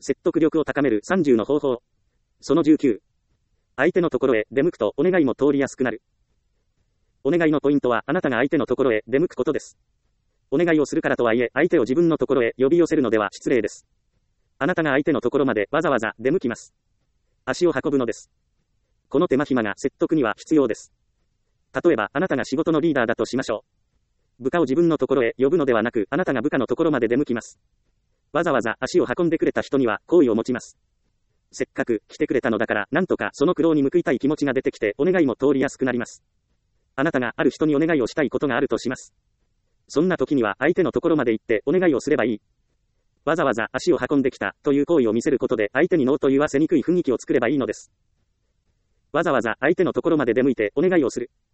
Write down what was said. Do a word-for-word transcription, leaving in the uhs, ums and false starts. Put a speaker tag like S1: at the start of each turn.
S1: 説得力を高めるさんじゅうの方法。そのじゅうきゅう。相手のところへ出向くとお願いも通りやすくなる。お願いのポイントはあなたが相手のところへ出向くことです。お願いをするからとはいえ相手を自分のところへ呼び寄せるのでは失礼です。あなたが相手のところまでわざわざ出向きます。足を運ぶのです。この手間暇が説得には必要です。例えばあなたが仕事のリーダーだとしましょう。部下を自分のところへ呼ぶのではなくあなたが部下のところまで出向きます。わざわざ足を運んでくれた人には好意を持ちます。せっかく来てくれたのだからなんとかその苦労に報いたい気持ちが出てきてお願いも通りやすくなります。あなたがある人にお願いをしたいことがあるとします。そんな時には相手のところまで行ってお願いをすればいい。わざわざ足を運んできたという行為を見せることで相手にノーと言わせにくい雰囲気を作ればいいのです。わざわざ相手のところまで出向いてお願いをする。